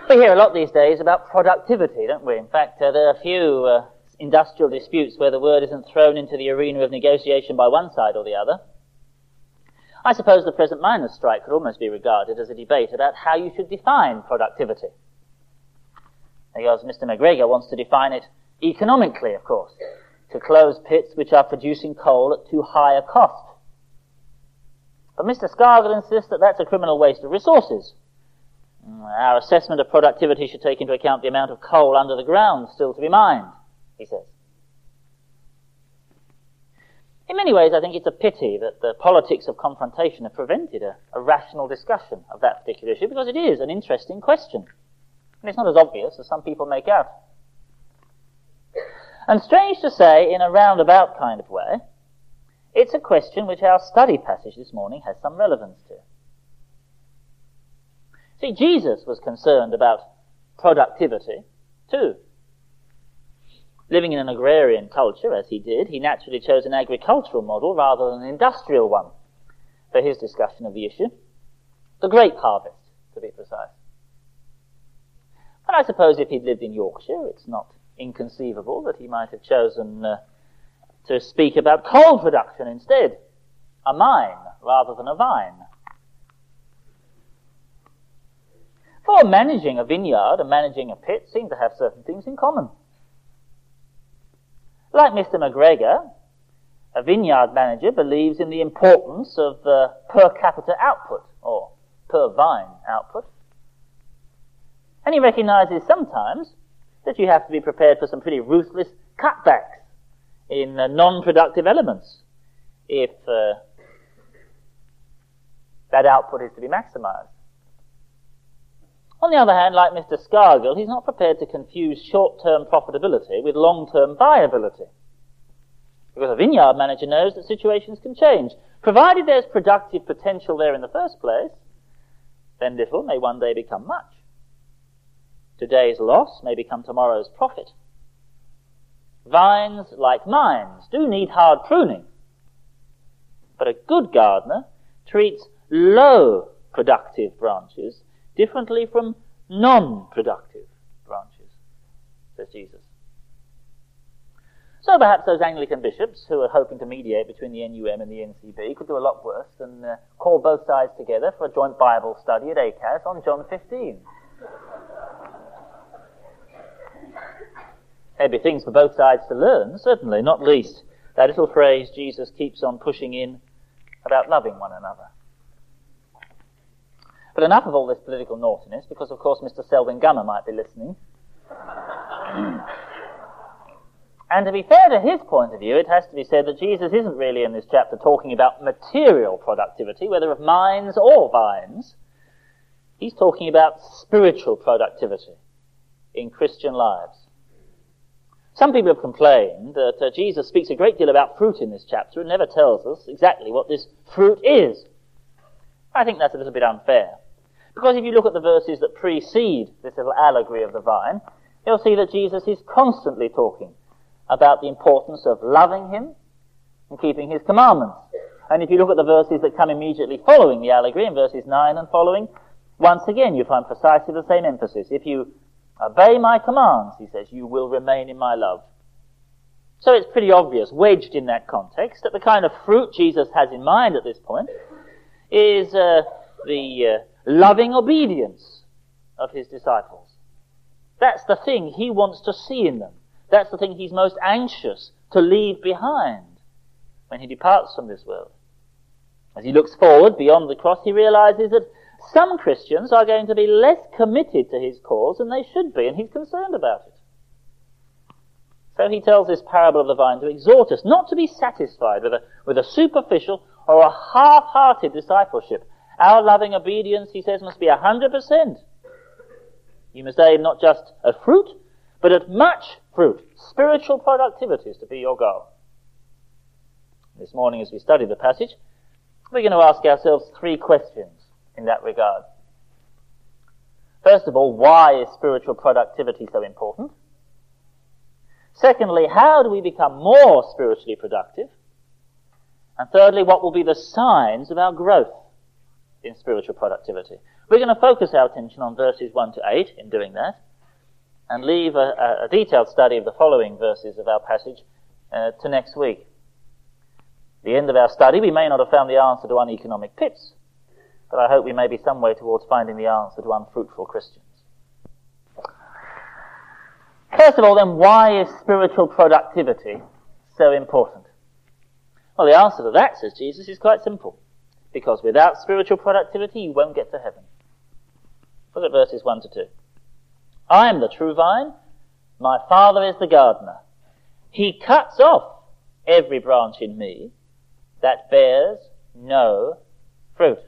We hear a lot these days about productivity, don't we? In fact, there are a few industrial disputes where the word isn't thrown into the arena of negotiation by one side or the other. I suppose the present miners' strike could almost be regarded as a debate about how you should define productivity. Because Mr. McGregor wants to define it economically, of course, to close pits which are producing coal at too high a cost. But Mr. Scargill insists that that's a criminal waste of resources. Our assessment of productivity should take into account the amount of coal under the ground still to be mined, he says. In many ways, I think it's a pity that the politics of confrontation have prevented a rational discussion of that particular issue, because it is an interesting question. And it's not as obvious as some people make out. And strange to say, in a roundabout kind of way, it's a question which our study passage this morning has some relevance to. See, Jesus was concerned about productivity, too. Living in an agrarian culture, as he did, he naturally chose an agricultural model rather than an industrial one for his discussion of the issue. The grape harvest, to be precise. But I suppose if he'd lived in Yorkshire, it's not inconceivable that he might have chosen to speak about coal production instead. A mine rather than a vine. For managing a vineyard and managing a pit seem to have certain things in common. Like Mr. McGregor, a vineyard manager believes in the importance of per capita output, or per vine output. And he recognizes sometimes that you have to be prepared for some pretty ruthless cutbacks in non-productive elements if that output is to be maximized. On the other hand, like Mr. Scargill, he's not prepared to confuse short-term profitability with long-term viability. Because a vineyard manager knows that situations can change. Provided there's productive potential there in the first place, then little may one day become much. Today's loss may become tomorrow's profit. Vines, like mines, do need hard pruning. But a good gardener treats low productive branches differently from non-productive branches, says Jesus. So perhaps those Anglican bishops who are hoping to mediate between the NUM and the NCB could do a lot worse than call both sides together for a joint Bible study at ACAS on John 15. There'd be things for both sides to learn, certainly, not least that little phrase Jesus keeps on pushing in about loving one another. But enough of all this political naughtiness, because of course Mr. Selwyn Gummer might be listening. And to be fair to his point of view, it has to be said that Jesus isn't really in this chapter talking about material productivity, whether of mines or vines. He's talking about spiritual productivity in Christian lives. Some people have complained that Jesus speaks a great deal about fruit in this chapter and never tells us exactly what this fruit is. I think that's a little bit unfair. Because if you look at the verses that precede this little allegory of the vine, you'll see that Jesus is constantly talking about the importance of loving him and keeping his commandments. And if you look at the verses that come immediately following the allegory, in verses 9 and following, once again you find precisely the same emphasis. If you obey my commands, he says, you will remain in my love. So it's pretty obvious, wedged in that context, that the kind of fruit Jesus has in mind at this point is the loving obedience of his disciples. That's the thing he wants to see in them. That's the thing he's most anxious to leave behind when he departs from this world. As he looks forward beyond the cross, he realizes that some Christians are going to be less committed to his cause than they should be, and he's concerned about it. So he tells this parable of the vine to exhort us not to be satisfied with a superficial or a half-hearted discipleship. Our loving obedience, he says, must be 100%. You must aim not just at fruit, but at much fruit. Spiritual productivity is to be your goal. This morning, as we study the passage, we're going to ask ourselves 3 questions in that regard. First of all, why is spiritual productivity so important? Secondly, how do we become more spiritually productive? And thirdly, what will be the signs of our growth? in spiritual productivity. We're going to focus our attention on verses 1 to 8 in doing that, and leave a detailed study of the following verses of our passage to next week. At the end of our study, we may not have found the answer to uneconomic pits, but I hope we may be some way towards finding the answer to unfruitful Christians. First of all, then, why is spiritual productivity so important? Well, the answer to that, says Jesus, is quite simple. Because without spiritual productivity, you won't get to heaven. Look at verses 1 to 2. I am the true vine, my Father is the gardener. He cuts off every branch in me that bears no fruit.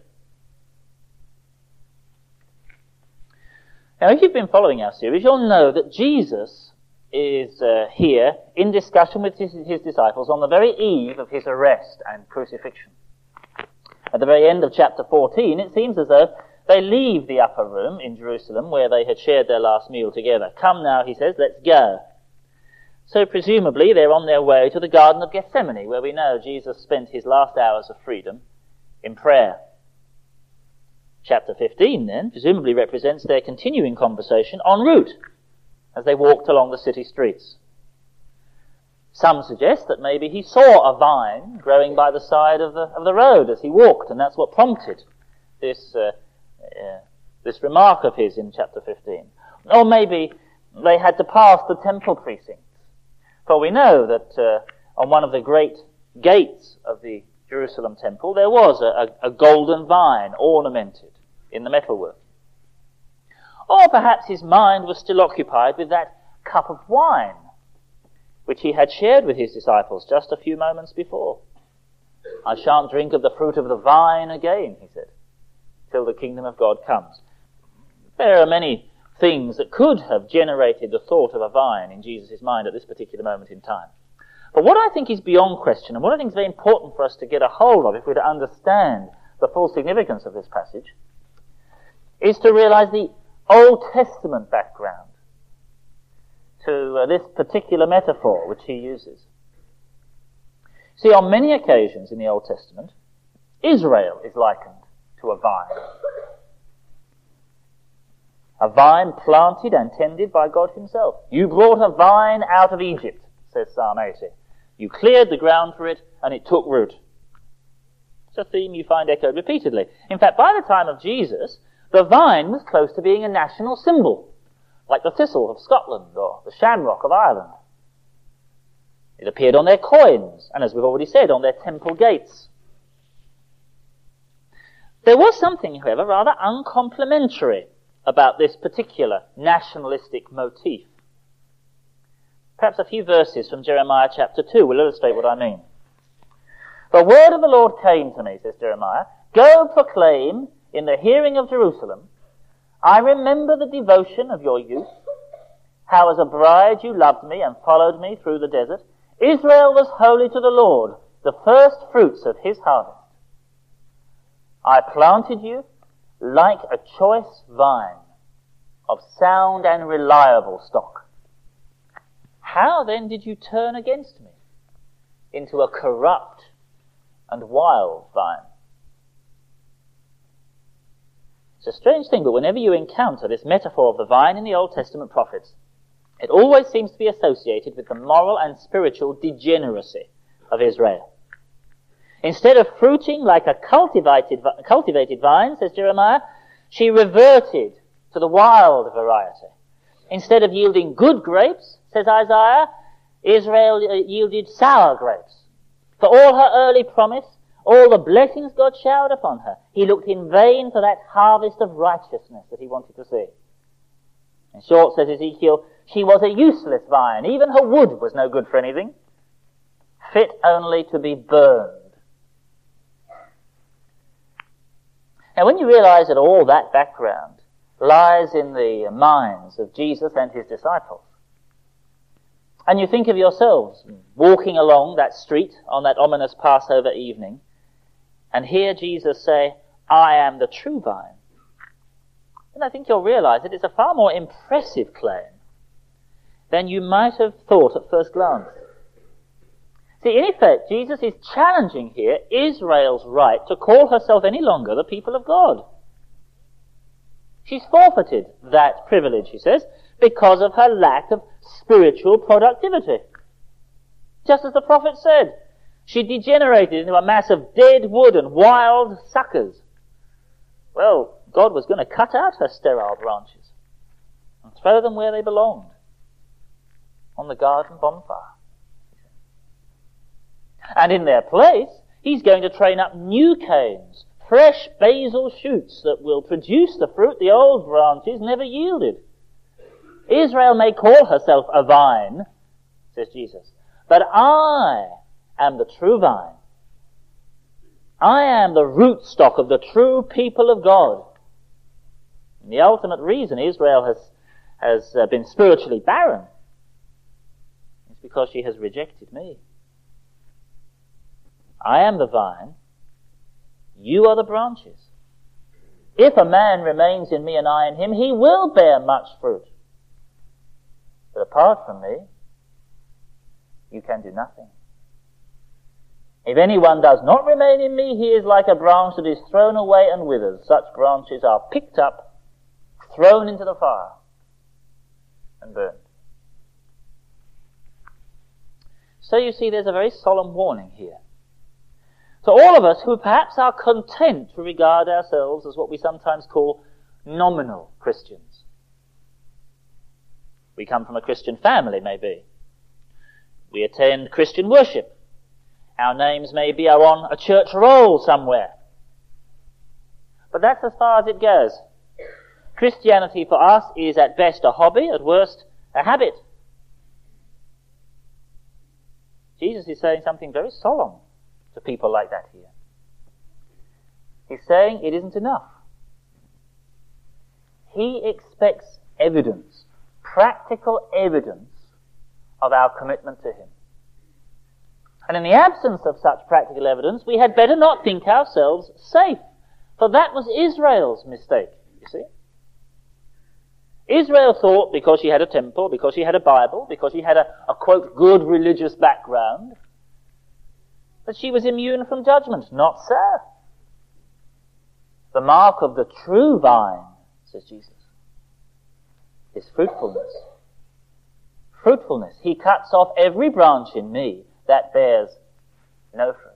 Now, if you've been following our series, you'll know that Jesus is here in discussion with his disciples on the very eve of his arrest and crucifixion. At the very end of chapter 14, it seems as though they leave the upper room in Jerusalem where they had shared their last meal together. Come now, he says, let's go. So presumably they're on their way to the Garden of Gethsemane, where we know Jesus spent his last hours of freedom in prayer. Chapter 15, then, presumably represents their continuing conversation en route as they walked along the city streets. Some suggest that maybe he saw a vine growing by the side of the road as he walked, and that's what prompted this remark of his in chapter 15. Or maybe they had to pass the temple precincts. For we know that on one of the great gates of the Jerusalem temple there was a golden vine ornamented in the metalwork. Or perhaps his mind was still occupied with that cup of wine which he had shared with his disciples just a few moments before. I shan't drink of the fruit of the vine again, he said, till the kingdom of God comes. There are many things that could have generated the thought of a vine in Jesus' mind at this particular moment in time. But what I think is beyond question, and what I think is very important for us to get a hold of if we're to understand the full significance of this passage, is to realize the Old Testament background to this particular metaphor which he uses. See, on many occasions in the Old Testament, Israel is likened to a vine. A vine planted and tended by God himself. You brought a vine out of Egypt, says Psalm 80. You cleared the ground for it, and it took root. It's a theme you find echoed repeatedly. In fact, by the time of Jesus, the vine was close to being a national symbol, like the thistle of Scotland or the shamrock of Ireland. It appeared on their coins, and as we've already said, on their temple gates. There was something, however, rather uncomplimentary about this particular nationalistic motif. Perhaps a few verses from Jeremiah chapter 2 will illustrate what I mean. The word of the Lord came to me, says Jeremiah, go proclaim in the hearing of Jerusalem, I remember the devotion of your youth, how as a bride you loved me and followed me through the desert. Israel was holy to the Lord, the first fruits of his harvest. I planted you like a choice vine of sound and reliable stock. How then did you turn against me into a corrupt and wild vine? It's a strange thing, but whenever you encounter this metaphor of the vine in the Old Testament prophets, it always seems to be associated with the moral and spiritual degeneracy of Israel. Instead of fruiting like a cultivated vine, says Jeremiah, she reverted to the wild variety. Instead of yielding good grapes, says Isaiah, Israel yielded sour grapes. For all her early promise, all the blessings God showered upon her, he looked in vain for that harvest of righteousness that he wanted to see. In short, says Ezekiel, she was a useless vine. Even her wood was no good for anything, fit only to be burned. Now, when you realize that all that background lies in the minds of Jesus and his disciples, and you think of yourselves walking along that street on that ominous Passover evening, and hear Jesus say, I am the true vine, then I think you'll realize that it's a far more impressive claim than you might have thought at first glance. See, in effect, Jesus is challenging here Israel's right to call herself any longer the people of God. She's forfeited that privilege, he says, because of her lack of spiritual productivity. Just as the prophet said, she degenerated into a mass of dead wood and wild suckers. Well, God was going to cut out her sterile branches and throw them where they belonged, on the garden bonfire. And in their place, he's going to train up new canes, fresh basil shoots that will produce the fruit the old branches never yielded. Israel may call herself a vine, says Jesus, but I am the true vine. I am the rootstock of the true people of God. And the ultimate reason Israel has been spiritually barren is because she has rejected me. I am the vine, you are the branches. If a man remains in me and I in him, he will bear much fruit. But apart from me, you can do nothing. If anyone does not remain in me, he is like a branch that is thrown away and withers. Such branches are picked up, thrown into the fire, and burned. So you see, there's a very solemn warning here. So all of us who perhaps are content to regard ourselves as what we sometimes call nominal Christians. We come from a Christian family, maybe. We attend Christian worship. Our names maybe are on a church roll somewhere. But that's as far as it goes. Christianity for us is at best a hobby, at worst a habit. Jesus is saying something very solemn to people like that here. He's saying it isn't enough. He expects evidence, practical evidence of our commitment to him. And in the absence of such practical evidence, we had better not think ourselves safe. For that was Israel's mistake, you see. Israel thought because she had a temple, because she had a Bible, because she had a quote, good religious background, that she was immune from judgment. Not so. The mark of the true vine, says Jesus, is fruitfulness. Fruitfulness. He cuts off every branch in me that bears no fruit.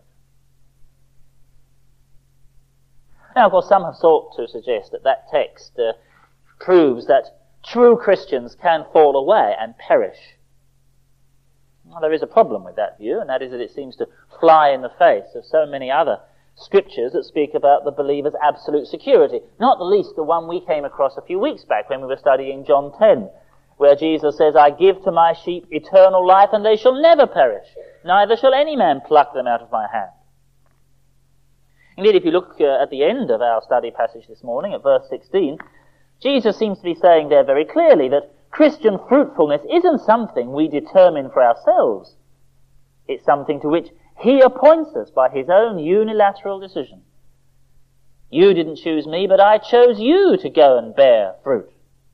Now, of course, some have sought to suggest that text proves that true Christians can fall away and perish. Well, there is a problem with that view, and that is that it seems to fly in the face of so many other scriptures that speak about the believer's absolute security, not the least the one we came across a few weeks back when we were studying John 10, where Jesus says, I give to my sheep eternal life, and they shall never perish, neither shall any man pluck them out of my hand. Indeed, if you look at the end of our study passage this morning, at verse 16, Jesus seems to be saying there very clearly that Christian fruitfulness isn't something we determine for ourselves. It's something to which he appoints us by his own unilateral decision. You didn't choose me, but I chose you to go and bear fruit.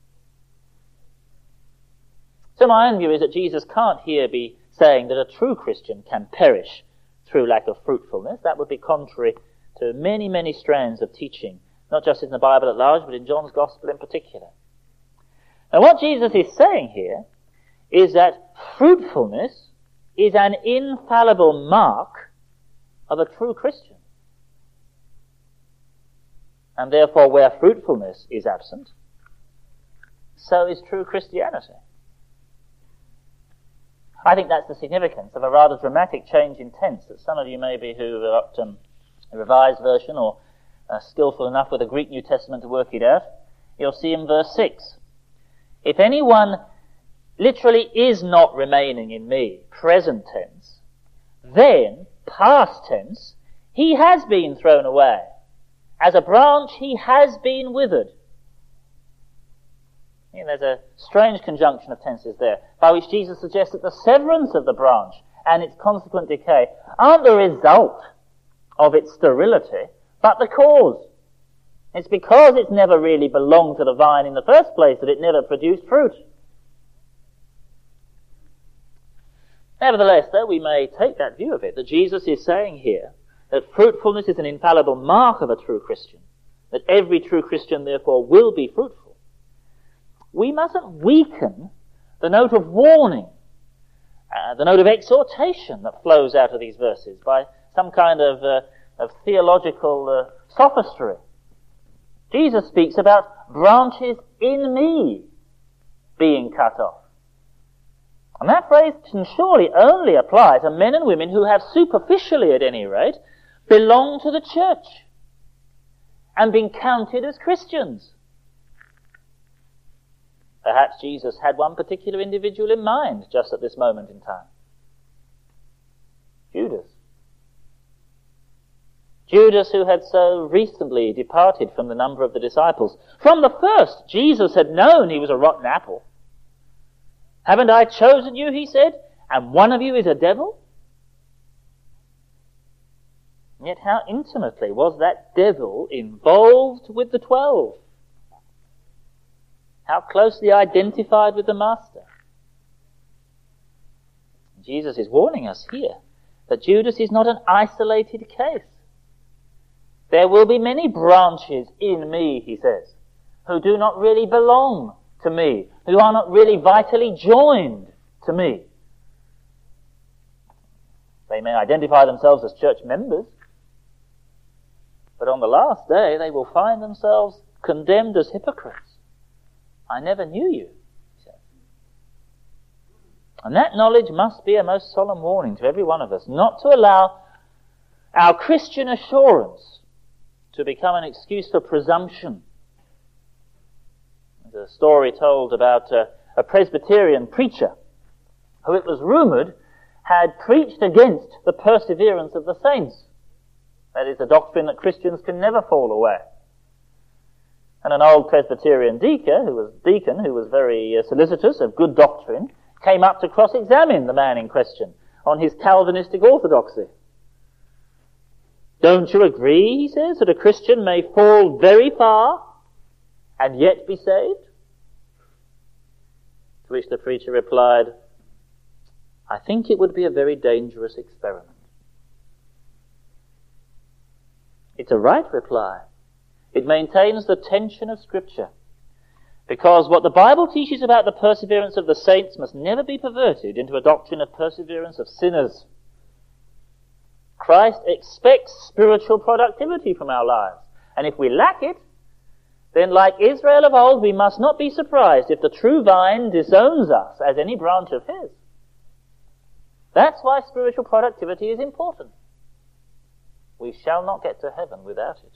So my own view is that Jesus can't here be saying that a true Christian can perish through lack of fruitfulness. That would be contrary to many, many strands of teaching, not just in the Bible at large, but in John's Gospel in particular. Now what Jesus is saying here is that fruitfulness is an infallible mark of a true Christian. And therefore where fruitfulness is absent, so is true Christianity. I think that's the significance of a rather dramatic change in tense that some of you maybe who are up to a Revised Version or skillful enough with the Greek New Testament to work it out, you'll see in verse 6. If anyone literally is not remaining in me, present tense, then, past tense, he has been thrown away. As a branch, he has been withered. There's a strange conjunction of tenses there, by which Jesus suggests that the severance of the branch and its consequent decay aren't the result of its sterility, but the cause. It's because it's never really belonged to the vine in the first place that it never produced fruit. Nevertheless, though, we may take that view of it, that Jesus is saying here that fruitfulness is an infallible mark of a true Christian, that every true Christian, therefore, will be fruitful. We mustn't weaken the note of warning, the note of exhortation that flows out of these verses by some kind of theological sophistry. Jesus speaks about branches in me being cut off. And that phrase can surely only apply to men and women who have superficially, at any rate, belonged to the church and been counted as Christians. Perhaps Jesus had one particular individual in mind just at this moment in time. Judas. Judas, who had so recently departed from the number of the disciples. From the first, Jesus had known he was a rotten apple. Haven't I chosen you, he said, and one of you is a devil? Yet how intimately was that devil involved with the 12? How closely identified with the Master? Jesus is warning us here that Judas is not an isolated case. There will be many branches in me, he says, who do not really belong to me, who are not really vitally joined to me. They may identify themselves as church members, but on the last day they will find themselves condemned as hypocrites. I never knew you, he says. And that knowledge must be a most solemn warning to every one of us, not to allow our Christian assurance to become an excuse for presumption. There's a story told about a Presbyterian preacher who, it was rumoured, had preached against the perseverance of the saints. That is, the doctrine that Christians can never fall away. And an old Presbyterian deacon, who was very solicitous of good doctrine, came up to cross-examine the man in question on his Calvinistic orthodoxy. Don't you agree, he says, that a Christian may fall very far and yet be saved? To which the preacher replied, I think it would be a very dangerous experiment. It's a right reply. It maintains the tension of Scripture, because what the Bible teaches about the perseverance of the saints must never be perverted into a doctrine of perseverance of sinners. Christ expects spiritual productivity from our lives, and if we lack it, then like Israel of old, we must not be surprised if the true vine disowns us as any branch of his. That's why spiritual productivity is important. We shall not get to heaven without it.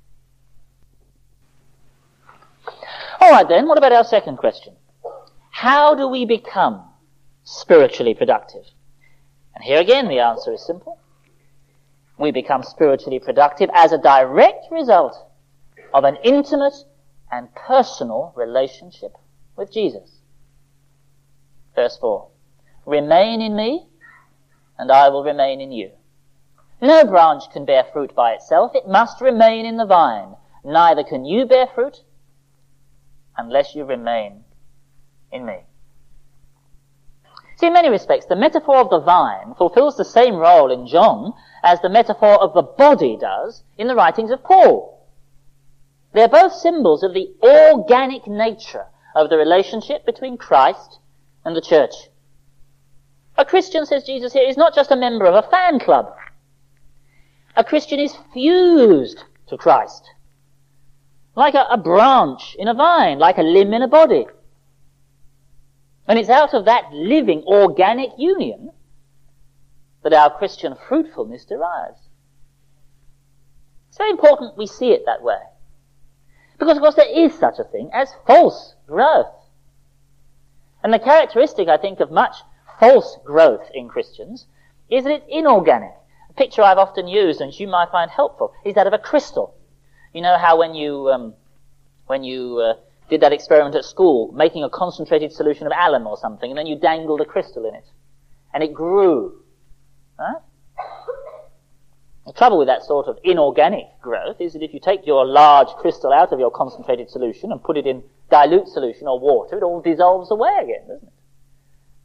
All right then, what about our second question? How do we become spiritually productive? And here again the answer is simple. We become spiritually productive as a direct result of an intimate and personal relationship with Jesus. Verse 4. Remain in me, and I will remain in you. No branch can bear fruit by itself. It must remain in the vine. Neither can you bear fruit unless you remain in me. See, in many respects, the metaphor of the vine fulfills the same role in John as the metaphor of the body does in the writings of Paul. They're both symbols of the organic nature of the relationship between Christ and the church. A Christian, says Jesus here, is not just a member of a fan club. A Christian is fused to Christ, like a branch in a vine, like a limb in a body. And it's out of that living, organic union that our Christian fruitfulness derives. It's very important we see it that way. Because, of course, there is such a thing as false growth. And the characteristic, I think, of much false growth in Christians is that it's inorganic. A picture I've often used, and you might find helpful, is that of a crystal. You know how when you did that experiment at school, making a concentrated solution of alum or something, and then you dangled a crystal in it, and it grew. Right? The trouble with that sort of inorganic growth is that if you take your large crystal out of your concentrated solution and put it in dilute solution or water, it all dissolves away again, doesn't it?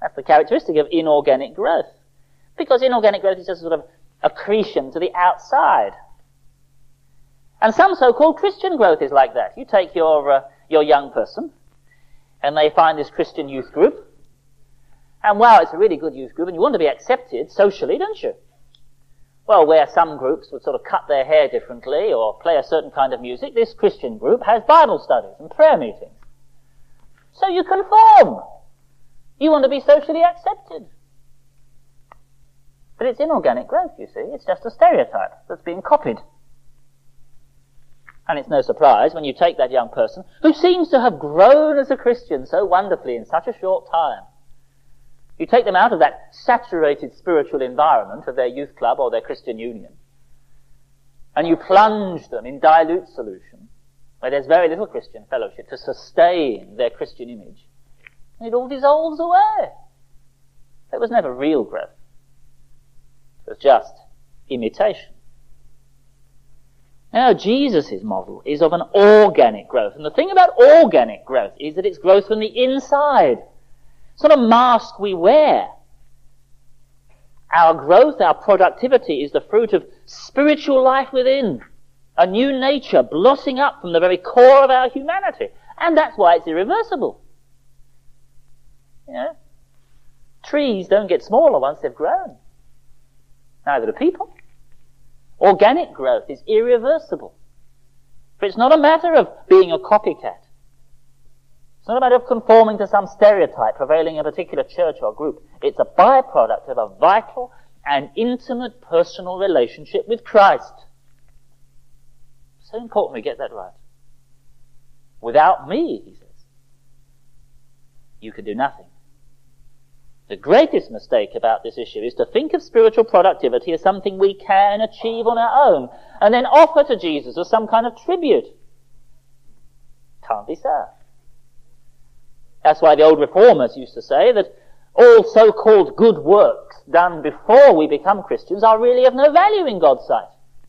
That's the characteristic of inorganic growth. Because inorganic growth is just sort of accretion to the outside. And some so-called Christian growth is like that. You take your young person, and they find this Christian youth group, and wow, it's a really good youth group, and you want to be accepted socially, don't you? Well, where some groups would sort of cut their hair differently or play a certain kind of music, this Christian group has Bible studies and prayer meetings. So you conform. You want to be socially accepted. But it's inorganic growth, you see. It's just a stereotype that's being copied. And it's no surprise when you take that young person, who seems to have grown as a Christian so wonderfully in such a short time. You take them out of that saturated spiritual environment of their youth club or their Christian union, and you plunge them in dilute solution, where there's very little Christian fellowship to sustain their Christian image. And it all dissolves away. It was never real growth. It was just imitation. Now, Jesus' model is of an organic growth. And the thing about organic growth is that it's growth from the inside. It's not a mask we wear. Our growth, our productivity is the fruit of spiritual life within. A new nature blossoming up from the very core of our humanity. And that's why it's irreversible. You know, trees don't get smaller once they've grown. Neither do people. Organic growth is irreversible. For it's not a matter of being a copycat. It's not a matter of conforming to some stereotype prevailing in a particular church or group. It's a byproduct of a vital and intimate personal relationship with Christ. So important we get that right. Without me, he says, you can do nothing. The greatest mistake about this issue is to think of spiritual productivity as something we can achieve on our own and then offer to Jesus as some kind of tribute. Can't be so. That's why the old reformers used to say that all so-called good works done before we become Christians are really of no value in God's sight.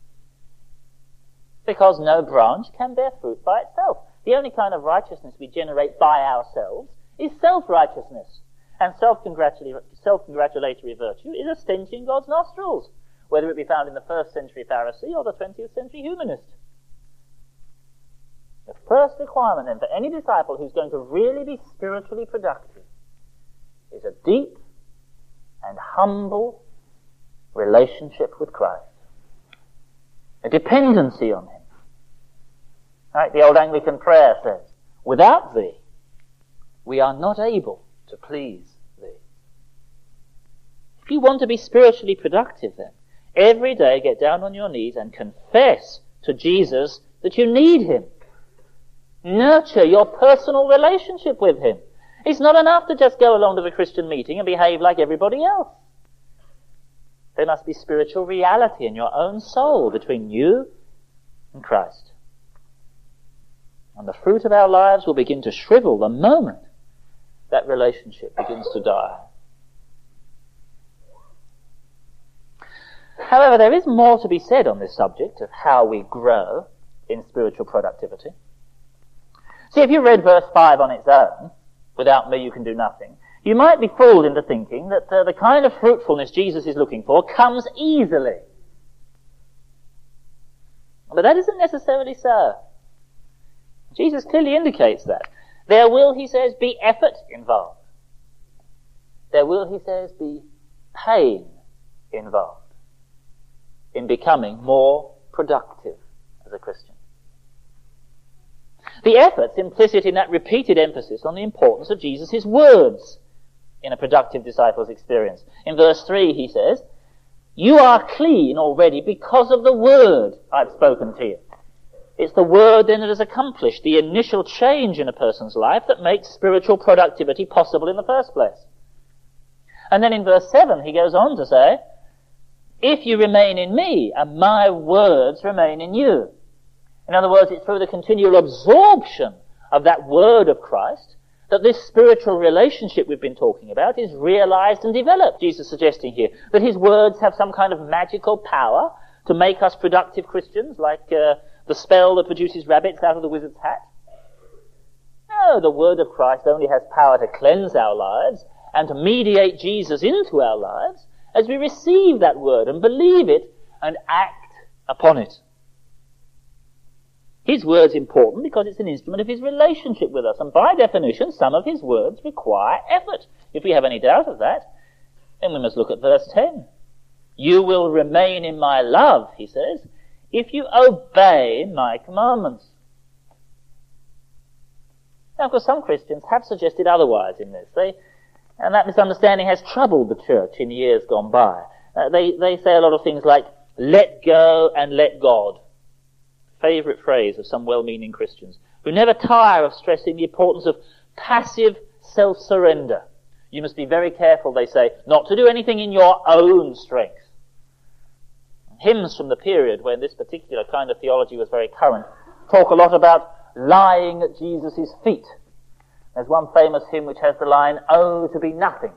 Because no branch can bear fruit by itself. The only kind of righteousness we generate by ourselves is self-righteousness. And self-congratulatory virtue is a stench in God's nostrils, whether it be found in the 1st century Pharisee or the 20th century humanist. The first requirement then for any disciple who's going to really be spiritually productive is a deep and humble relationship with Christ. A dependency on Him. Right? The old Anglican prayer says, without Thee, we are not able to please Thee. If you want to be spiritually productive then, every day get down on your knees and confess to Jesus that you need Him. Nurture your personal relationship with Him. It's not enough to just go along to the Christian meeting and behave like everybody else. There must be spiritual reality in your own soul between you and Christ. And the fruit of our lives will begin to shrivel the moment that relationship begins to die. However, there is more to be said on this subject of how we grow in spiritual productivity. See, if you read verse 5 on its own, without me you can do nothing, you might be fooled into thinking that the kind of fruitfulness Jesus is looking for comes easily. But that isn't necessarily so. Jesus clearly indicates that. There will, he says, be effort involved. There will, he says, be pain involved in becoming more productive as a Christian. The effort's implicit in that repeated emphasis on the importance of Jesus' words in a productive disciple's experience. In verse 3 he says, you are clean already because of the word I've spoken to you. It's the word then that has accomplished the initial change in a person's life that makes spiritual productivity possible in the first place. And then in verse 7 he goes on to say, if you remain in me and my words remain in you. In other words, it's through the continual absorption of that word of Christ that this spiritual relationship we've been talking about is realized and developed. Jesus is suggesting here that his words have some kind of magical power to make us productive Christians, like the spell that produces rabbits out of the wizard's hat. No, the word of Christ only has power to cleanse our lives and to mediate Jesus into our lives as we receive that word and believe it and act upon it. His word's important because it's an instrument of his relationship with us, and by definition, some of his words require effort. If we have any doubt of that, then we must look at verse 10. You will remain in my love, he says, if you obey my commandments. Now, of course, some Christians have suggested otherwise in this. And that misunderstanding has troubled the church in years gone by. They say a lot of things like, let go and let God. Favourite phrase of some well-meaning Christians, who never tire of stressing the importance of passive self-surrender. You must be very careful, they say, not to do anything in your own strength. Hymns from the period when this particular kind of theology was very current talk a lot about lying at Jesus' feet. There's one famous hymn which has the line, "Oh, to be nothing."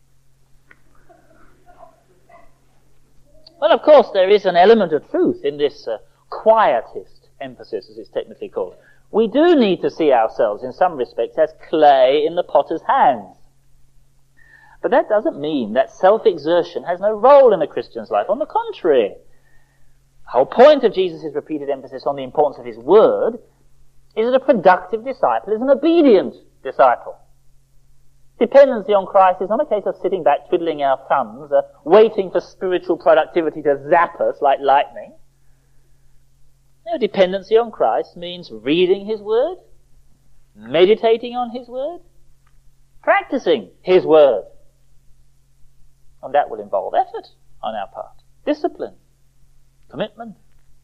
Well, of course, there is an element of truth in this quietist emphasis, as it's technically called. We do need to see ourselves, in some respects, as clay in the potter's hands. But that doesn't mean that self-exertion has no role in a Christian's life. On the contrary, the whole point of Jesus' repeated emphasis on the importance of his word is that a productive disciple is an obedient disciple. Dependency on Christ is not a case of sitting back twiddling our thumbs, waiting for spiritual productivity to zap us like lightning. No, dependency on Christ means reading his word, meditating on his word, practicing his word. And that will involve effort on our part, discipline, commitment.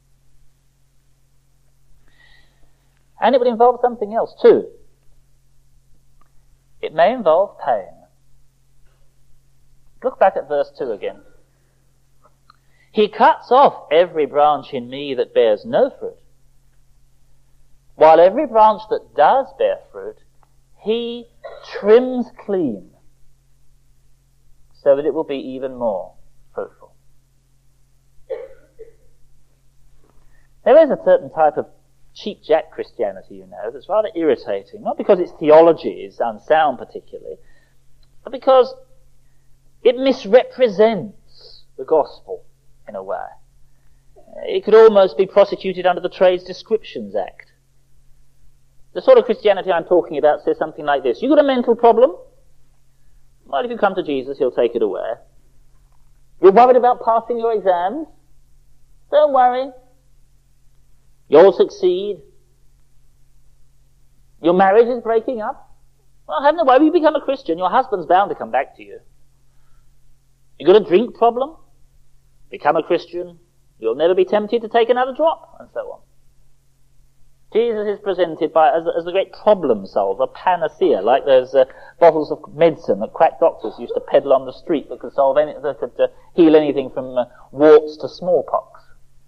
And it would involve something else too. It may involve pain. Look back at verse 2 again. He cuts off every branch in me that bears no fruit, while every branch that does bear fruit, he trims clean, so that it will be even more fruitful. There is a certain type of cheap-jack Christianity, you know, that's rather irritating, not because its theology is unsound particularly, but because it misrepresents the gospel in a way. It could almost be prosecuted under the Trades Descriptions Act. The sort of Christianity I'm talking about says something like this. You've got a mental problem? Well, if you come to Jesus, he'll take it away. You're worried about passing your exams? Don't worry. You'll succeed. Your marriage is breaking up? Well, have no worry. You become a Christian, your husband's bound to come back to you. You've got a drink problem? Become a Christian. You'll never be tempted to take another drop, and so on. Jesus is presented as the great problem solver, panacea, like those bottles of medicine that quack doctors used to peddle on the street that could heal anything from warts to smallpox.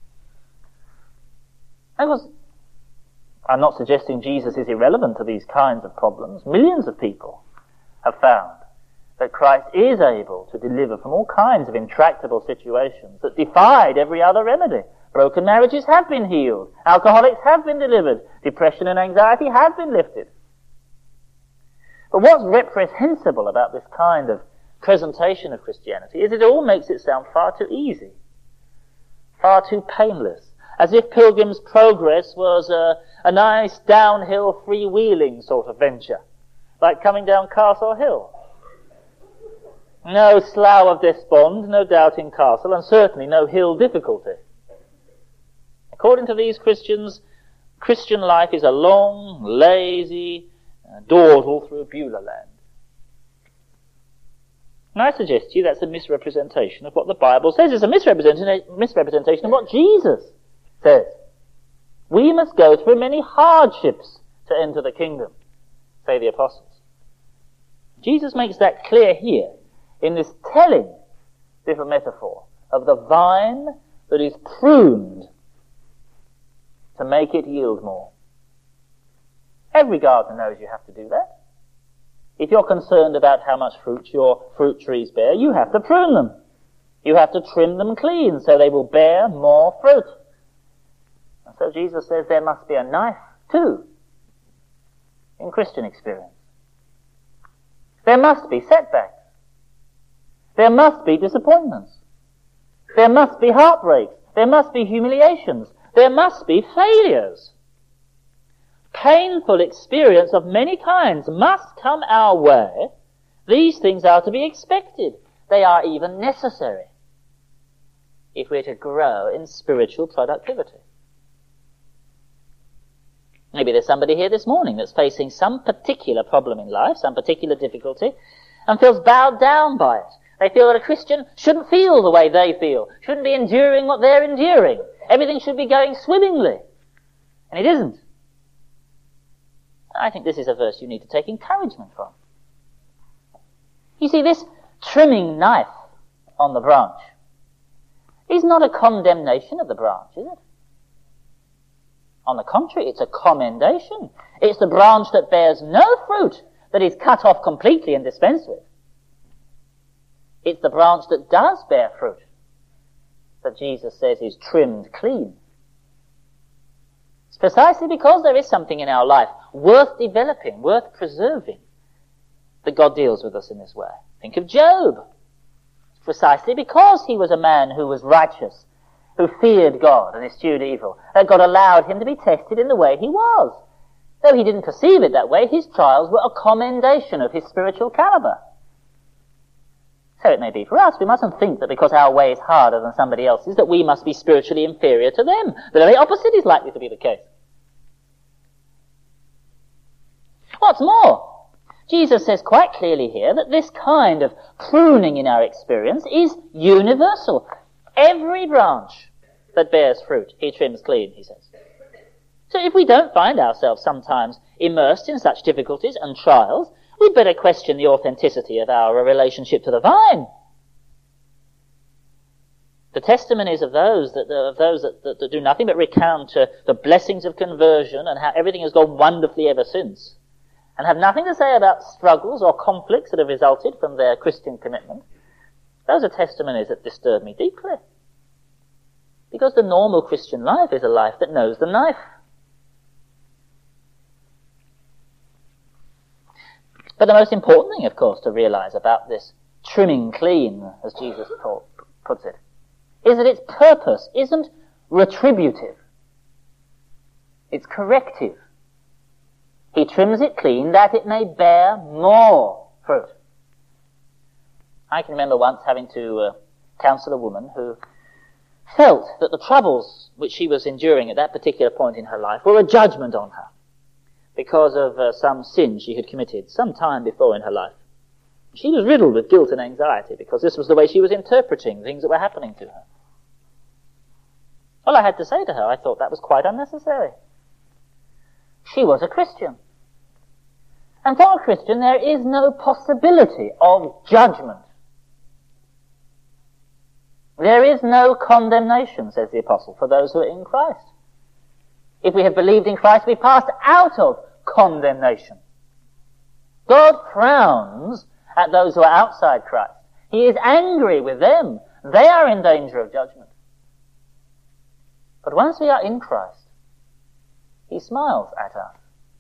Of course, I'm not suggesting Jesus is irrelevant to these kinds of problems. Millions of people have found that Christ is able to deliver from all kinds of intractable situations that defied every other remedy. Broken marriages have been healed. Alcoholics have been delivered. Depression and anxiety have been lifted. But what's reprehensible about this kind of presentation of Christianity is it all makes it sound far too easy, far too painless, as if Pilgrim's Progress was a nice downhill freewheeling sort of venture, like coming down Castle Hill. No slough of despond, no doubting castle, and certainly no hill difficulty. According to these Christians, Christian life is a long, lazy dawdle through Beulah land. And I suggest to you that's a misrepresentation of what the Bible says. It's a misrepresentation of what Jesus says. We must go through many hardships to enter the kingdom, say the apostles. Jesus makes that clear here in this telling different metaphor of the vine that is pruned to make it yield more. Every gardener knows you have to do that. If you're concerned about how much fruit your fruit trees bear, you have to prune them. You have to trim them clean so they will bear more fruit. And so Jesus says there must be a knife too in Christian experience. There must be setbacks. There must be disappointments. There must be heartbreaks. There must be humiliations. There must be failures. Painful experience of many kinds must come our way. These things are to be expected. They are even necessary if we're to grow in spiritual productivity. Maybe there's somebody here this morning that's facing some particular problem in life, some particular difficulty, and feels bowed down by it. They feel that a Christian shouldn't feel the way they feel, shouldn't be enduring what they're enduring. Everything should be going swimmingly. And it isn't. I think this is a verse you need to take encouragement from. You see, this trimming knife on the branch is not a condemnation of the branch, is it? On the contrary, it's a commendation. It's the branch that bears no fruit that is cut off completely and dispensed with. It's the branch that does bear fruit that Jesus says is trimmed clean. It's precisely because there is something in our life worth developing, worth preserving, that God deals with us in this way. Think of Job. It's precisely because he was a man who was righteous, who feared God and eschewed evil, that God allowed him to be tested in the way he was. Though he didn't perceive it that way, his trials were a commendation of his spiritual caliber. So it may be for us. We mustn't think that because our way is harder than somebody else's, that we must be spiritually inferior to them. The very opposite is likely to be the case. What's more, Jesus says quite clearly here that this kind of pruning in our experience is universal. Every branch that bears fruit, he trims clean, he says. So if we don't find ourselves sometimes immersed in such difficulties and trials, we'd better question the authenticity of our relationship to the vine. The testimonies of those that do nothing but recount the blessings of conversion and how everything has gone wonderfully ever since, and have nothing to say about struggles or conflicts that have resulted from their Christian commitment, those are testimonies that disturb me deeply. Because the normal Christian life is a life that knows the knife. But the most important thing, of course, to realize about this trimming clean, as Jesus puts it, is that its purpose isn't retributive. It's corrective. He trims it clean that it may bear more fruit. I can remember once having to counsel a woman who felt that the troubles which she was enduring at that particular point in her life were a judgment on her, because of some sin she had committed some time before in her life. She was riddled with guilt and anxiety because this was the way she was interpreting things that were happening to her. All I had to say to her, I thought that was quite unnecessary. She was a Christian. And for a Christian there is no possibility of judgment. There is no condemnation, says the Apostle, for those who are in Christ. If we have believed in Christ, we passed out of condemnation. God frowns at those who are outside Christ. He is angry with them. They are in danger of judgment. But once we are in Christ, he smiles at us.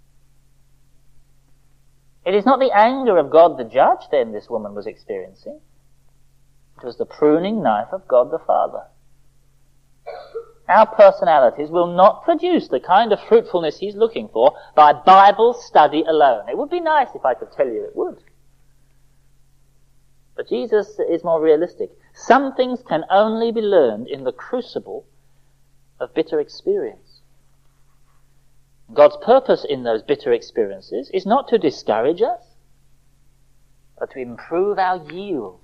It is not the anger of God the judge then this woman was experiencing. It was the pruning knife of God the Father. Our personalities will not produce the kind of fruitfulness he's looking for by Bible study alone. It would be nice if I could tell you it would. But Jesus is more realistic. Some things can only be learned in the crucible of bitter experience. God's purpose in those bitter experiences is not to discourage us, but to improve our yield.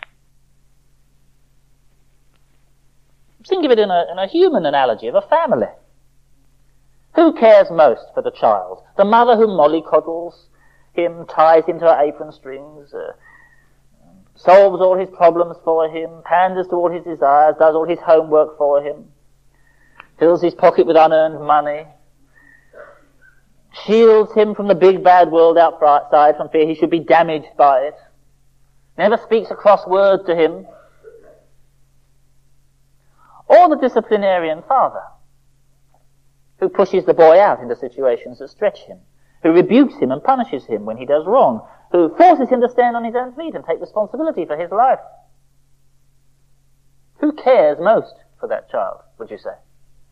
Think of it in a human analogy of a family. Who cares most for the child? The mother who mollycoddles him, ties him to her apron strings, solves all his problems for him, panders to all his desires, does all his homework for him, fills his pocket with unearned money, shields him from the big bad world outside from fear he should be damaged by it, never speaks a cross word to him, or the disciplinarian father who pushes the boy out into situations that stretch him, who rebukes him and punishes him when he does wrong, who forces him to stand on his own feet and take responsibility for his life. Who cares most for that child, would you say?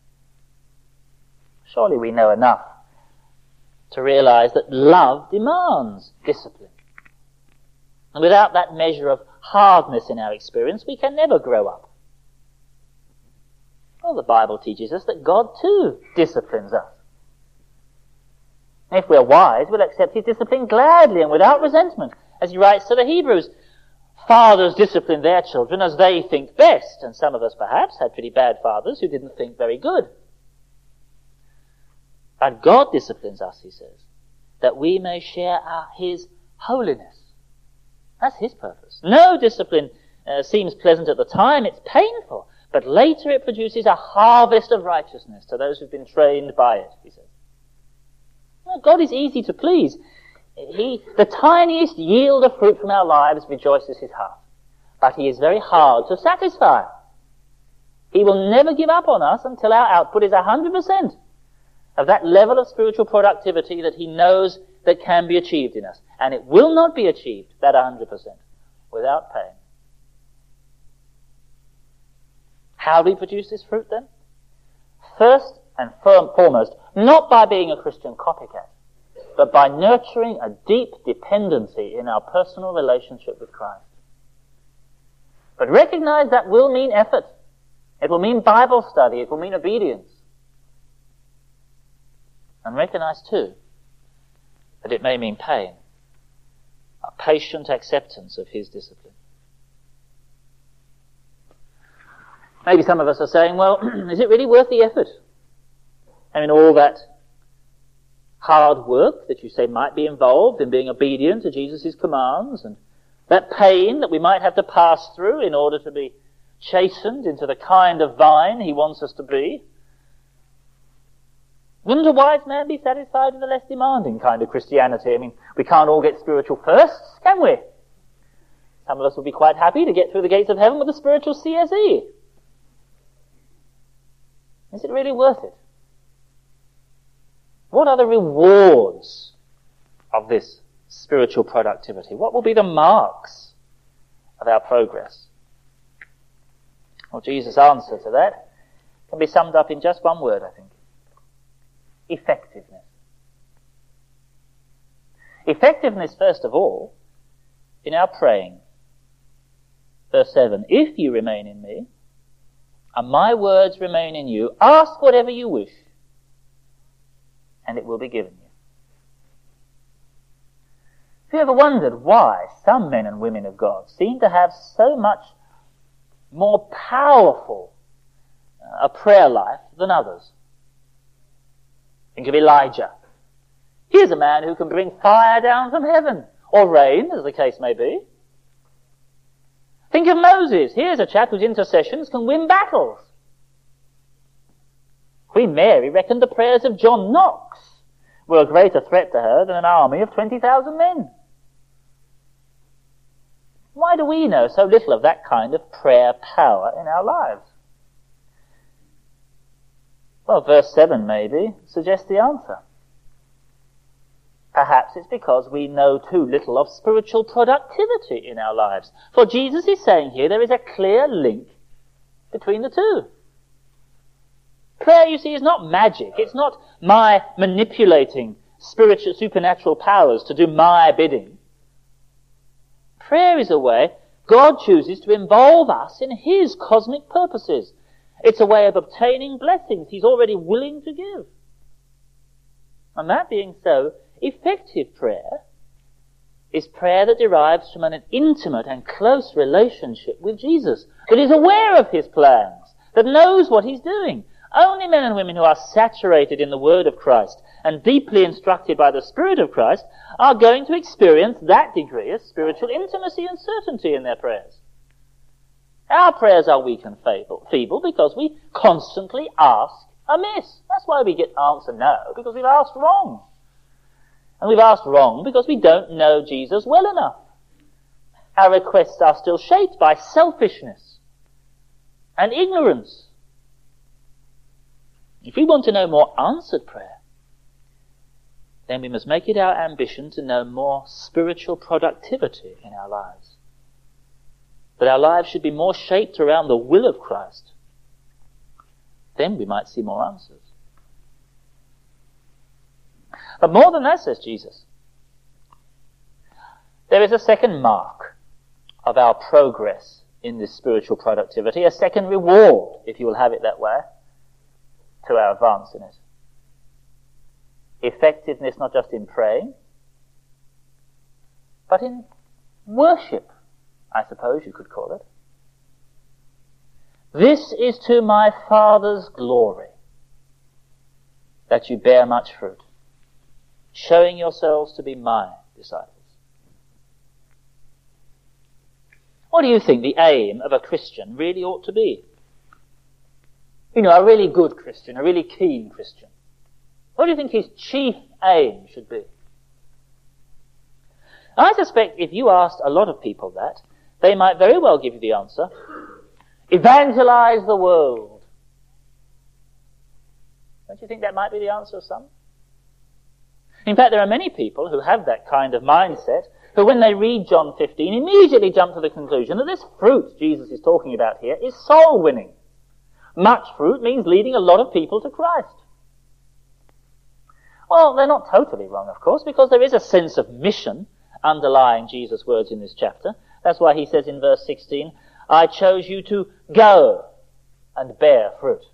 Surely we know enough to realize that love demands discipline. And without that measure of hardness in our experience, we can never grow up. Well, the Bible teaches us that God too disciplines us. If we're wise, we'll accept his discipline gladly and without resentment. As he writes to the Hebrews, fathers discipline their children as they think best. And some of us perhaps had pretty bad fathers who didn't think very good. But God disciplines us, he says, that we may share his holiness. That's his purpose. No discipline seems pleasant at the time, it's painful, but later it produces a harvest of righteousness to those who've been trained by it, he says. Well, God is easy to please. The tiniest yield of fruit from our lives rejoices his heart, but he is very hard to satisfy. He will never give up on us until our output is 100% of that level of spiritual productivity that he knows that can be achieved in us. And it will not be achieved, that 100%, without pain. How do we produce this fruit then? First and foremost, not by being a Christian copycat, but by nurturing a deep dependency in our personal relationship with Christ. But recognize that will mean effort. It will mean Bible study. It will mean obedience. And recognize too that it may mean pain, a patient acceptance of his discipline. Maybe some of us are saying, well, is it really worth the effort? I mean, all that hard work that you say might be involved in being obedient to Jesus' commands, and that pain that we might have to pass through in order to be chastened into the kind of vine he wants us to be. Wouldn't a wise man be satisfied with a less demanding kind of Christianity? I mean, we can't all get spiritual firsts, can we? Some of us would be quite happy to get through the gates of heaven with a spiritual CSE. Is it really worth it? What are the rewards of this spiritual productivity? What will be the marks of our progress? Well, Jesus' answer to that can be summed up in just one word, I think. Effectiveness. Effectiveness, first of all, in our praying. Verse 7, if you remain in me, and my words remain in you, ask whatever you wish, and it will be given you. Have you ever wondered why some men and women of God seem to have so much more powerful a prayer life than others? Think of Elijah. Here's a man who can bring fire down from heaven, or rain, as the case may be. Think of Moses. Here's a chap whose intercessions can win battles. Queen Mary reckoned the prayers of John Knox were a greater threat to her than an army of 20,000 men. Why do we know so little of that kind of prayer power in our lives? Well, verse 7 maybe suggests the answer. Perhaps it's because we know too little of spiritual productivity in our lives. For Jesus is saying here there is a clear link between the two. Prayer, you see, is not magic. It's not my manipulating spiritual, supernatural powers to do my bidding. Prayer is a way God chooses to involve us in his cosmic purposes. It's a way of obtaining blessings he's already willing to give. And that being so, effective prayer is prayer that derives from an intimate and close relationship with Jesus, that is aware of his plans, that knows what he's doing. Only men and women who are saturated in the Word of Christ and deeply instructed by the Spirit of Christ are going to experience that degree of spiritual intimacy and certainty in their prayers. Our prayers are weak and feeble because we constantly ask amiss. That's why we get answer no, because we've asked wrong. And we've asked wrong because we don't know Jesus well enough. Our requests are still shaped by selfishness and ignorance. If we want to know more answered prayer, then we must make it our ambition to know more spiritual productivity in our lives. that our lives should be more shaped around the will of Christ, then we might see more answers. But more than that, says Jesus, there is a second mark of our progress in this spiritual productivity, a second reward, if you will have it that way, to our advance in it. Effectiveness not just in praying, but in worship, I suppose you could call it. This is to my Father's glory, that you bear much fruit, showing yourselves to be my disciples. What do you think the aim of a Christian really ought to be? You know, a really good Christian, a really keen Christian. What do you think his chief aim should be? I suspect if you asked a lot of people that, they might very well give you the answer: evangelize the world. Don't you think that might be the answer of some? In fact, there are many people who have that kind of mindset, who when they read John 15 immediately jump to the conclusion that this fruit Jesus is talking about here is soul winning. Much fruit means leading a lot of people to Christ. Well, they're not totally wrong, of course, because there is a sense of mission underlying Jesus' words in this chapter. That's why he says in verse 16, I chose you to go and bear fruit.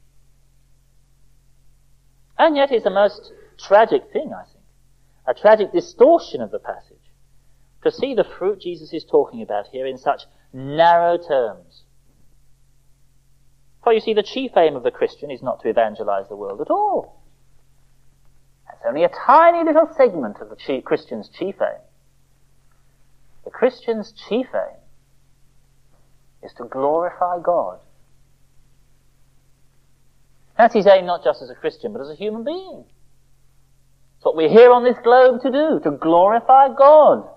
And yet it's a most tragic thing, I think, a tragic distortion of the passage, to see the fruit Jesus is talking about here in such narrow terms. For you see, the chief aim of the Christian is not to evangelize the world at all. That's only a tiny little segment of the Christian's chief aim. The Christian's chief aim is to glorify God. That's his aim not just as a Christian, but as a human being. It's what we're here on this globe to do, to glorify God.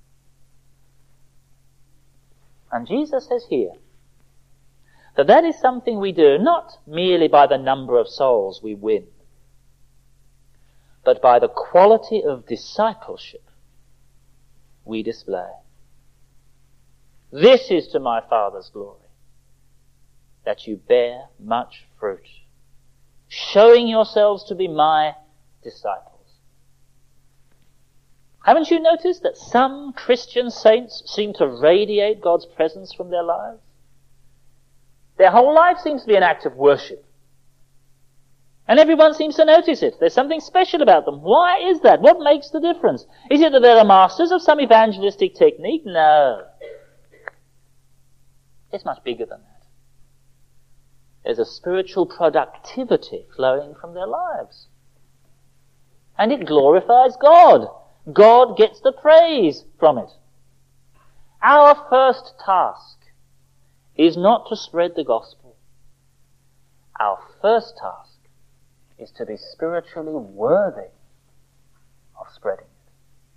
And Jesus says here that that is something we do not merely by the number of souls we win, but by the quality of discipleship we display. This is to my Father's glory, that you bear much fruit, showing yourselves to be my disciples. Haven't you noticed that some Christian saints seem to radiate God's presence from their lives? Their whole life seems to be an act of worship. And everyone seems to notice it. There's something special about them. Why is that? What makes the difference? Is it that they're the masters of some evangelistic technique? No. It's much bigger than that. There's a spiritual productivity flowing from their lives. And it glorifies God. God gets the praise from it. Our first task is not to spread the gospel. Our first task is to be spiritually worthy of spreading it.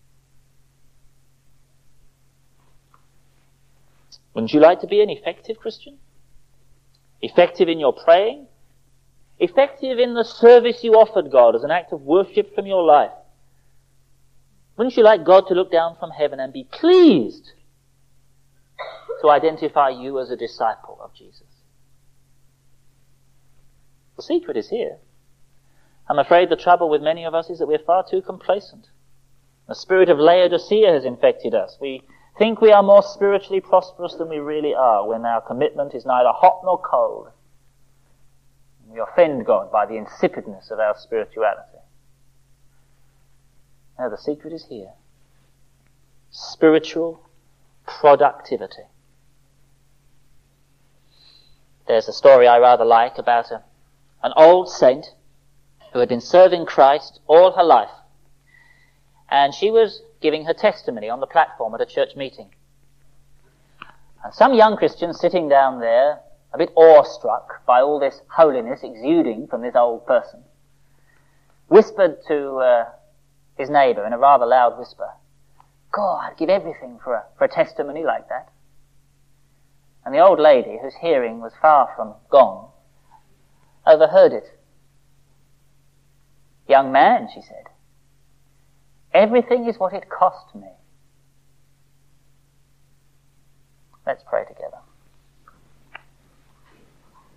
Wouldn't you like to be an effective Christian? Effective in your praying? Effective in the service you offered God as an act of worship from your life? Wouldn't you like God to look down from heaven and be pleased to identify you as a disciple of Jesus? The secret is here. I'm afraid the trouble with many of us is that we're far too complacent. The spirit of Laodicea has infected us. We think we are more spiritually prosperous than we really are, when our commitment is neither hot nor cold. We offend God by the insipidness of our spirituality. Now the secret is here. Spiritual productivity. There's a story I rather like about an old saint who had been serving Christ all her life. And she was giving her testimony on the platform at a church meeting. And some young Christian sitting down there, a bit awestruck by all this holiness exuding from this old person, whispered to his neighbour in a rather loud whisper, God, I'd give everything for a testimony like that. And the old lady, whose hearing was far from gone, overheard it. Young man, she said, everything is what it cost me. Let's pray together.